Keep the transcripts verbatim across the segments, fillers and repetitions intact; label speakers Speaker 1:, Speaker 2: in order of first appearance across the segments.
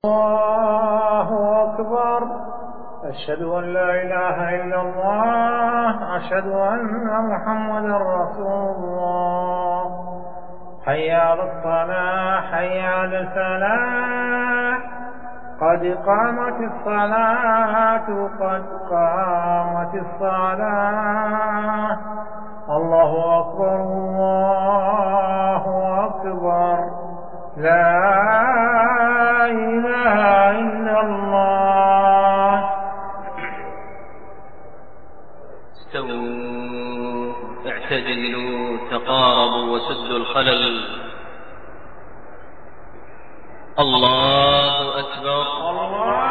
Speaker 1: الله أكبر. أشهد أن لا إله إلا الله. أشهد أن محمدا رسول الله. حي على الصلاة، حي على الفلاح، قد قامت الصلاة، قد قامت الصلاة. الله أكبر، الله أكبر، لا إله إلا الله.
Speaker 2: استووا، اعتدلوا، تقاربوا وسدوا الخلل. الله أكبر،
Speaker 1: الله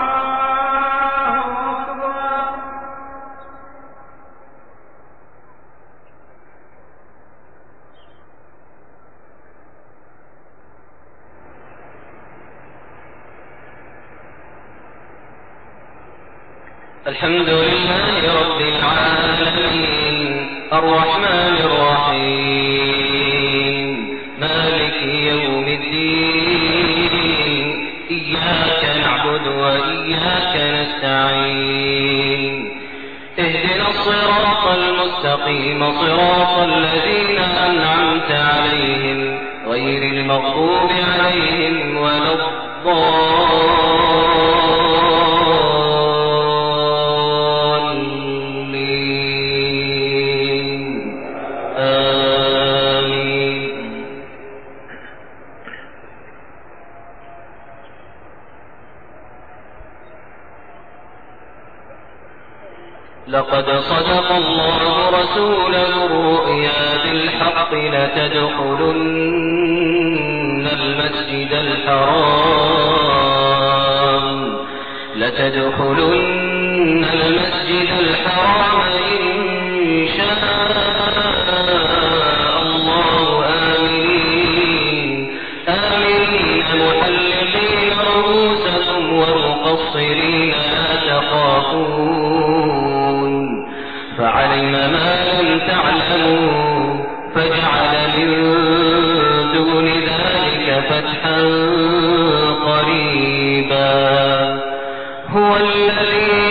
Speaker 1: أكبر.
Speaker 2: الحمد لله رب العالمين، الرحمن الرحيم، مالك يوم الدين، إياك نعبد وإياك نستعين، اهدنا الصراط المستقيم، صراط الذين أنعمت عليهم غير المغضوب عليهم ولا الضالين. لقد صدق الله رسوله الرؤيا بالحق، لتدخلن المسجد الحرام لتدخلن المسجد الحرام إن شاء الله آمين آمين محلقين رؤوسكم ومقصرين لا تخافون، فعلم ما لم تعلموا فجعل من دون ذلك فتحا قريبا. هو الذي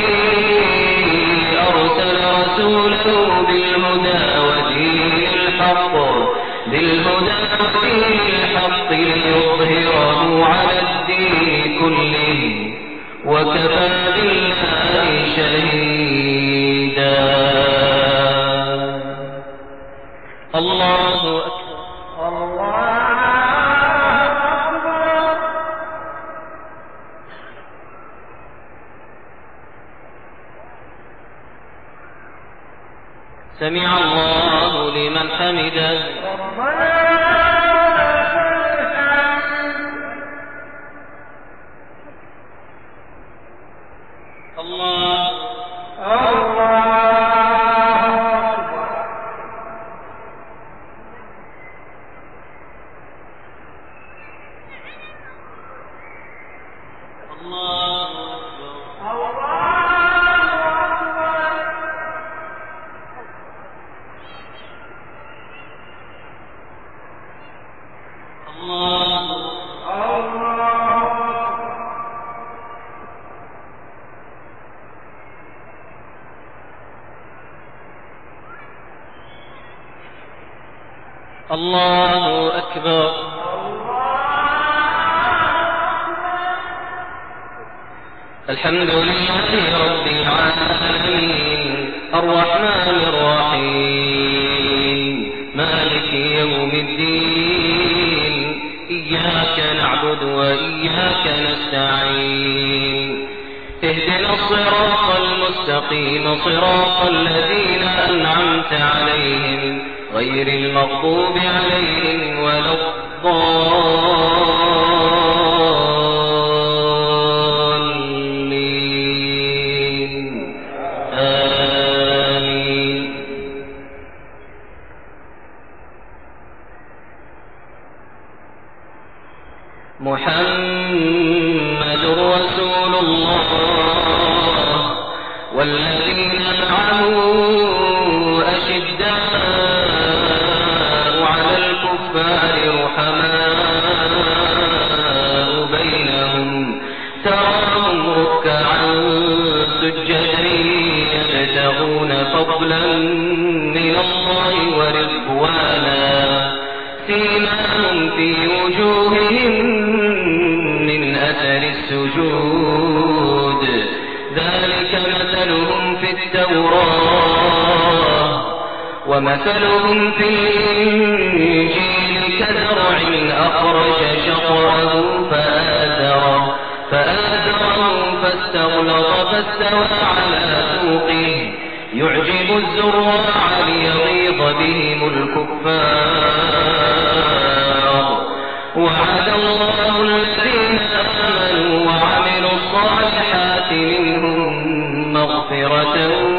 Speaker 2: أرسل رسوله بالهدى ودين الحق بالهدى ودين الحق ليظهره على الدين كله، وكفى بالله شهيدا. الله أكبر،
Speaker 1: الله أكبر.
Speaker 2: سمع الله لمن حمده.
Speaker 1: ربنا
Speaker 2: الله
Speaker 1: الله
Speaker 2: الله أكبر. الحمد لله رب العالمين، الرحمن الرحيم، مالك يوم الدين، إياك نعبد وإياك نستعين، اهدنا الصراط المستقيم، صراط الذين أنعمت عليهم غير المغضوب عليهم ولا الضالين. آمين. محمد رسول الله والذين معه أشداء على الكفار رحماء بينهم، تراهم ركعا سجدا يبتغون فضلا من الله ورضوانا سيماهم في وجوههم من أثر السجود ذلك مثلهم في التوراة ومثلهم في الإنجيل كزرع أخرج شطأه فآزره فآزره فاستغلظ فاستوى على سوقه يعجب الزراع ليغيظ بهم الكفار وعد الله الذين آمنوا وعملوا الصالحات منهم مغفرة